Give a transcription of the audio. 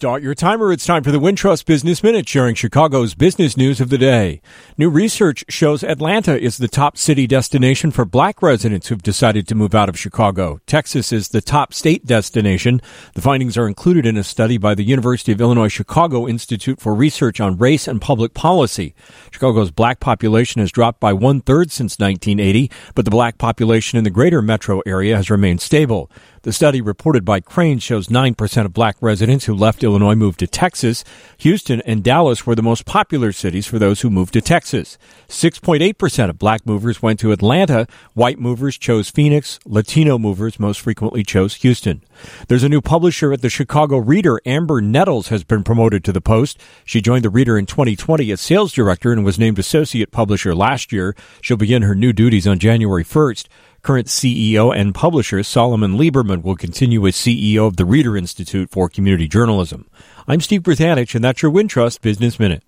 Start your timer. It's time for the Wintrust Business Minute, sharing Chicago's business news of the day. New research shows Atlanta is the top city destination for black residents who've decided to move out of Chicago. Texas is the top state destination. The findings are included in a study by the University of Illinois Chicago Institute for Research on Race and Public Policy. Chicago's black population has dropped by 1/3 since 1980, but the black population in the greater metro area has remained stable. The study reported by Crane shows 9% of black residents who left Illinois moved to Texas. Houston and Dallas were the most popular cities for those who moved to Texas. 6.8% of black movers went to Atlanta. White movers chose Phoenix. Latino movers most frequently chose Houston. There's a new publisher at the Chicago Reader. Amber Nettles has been promoted to the post. She joined the Reader in 2020 as sales director and was named associate publisher last year. She'll begin her new duties on January 1st. Current CEO and publisher Solomon Lieberman will continue as CEO of the Reader Institute for Community Journalism. I'm Steve Brzanich, and that's your Wintrust Business Minute.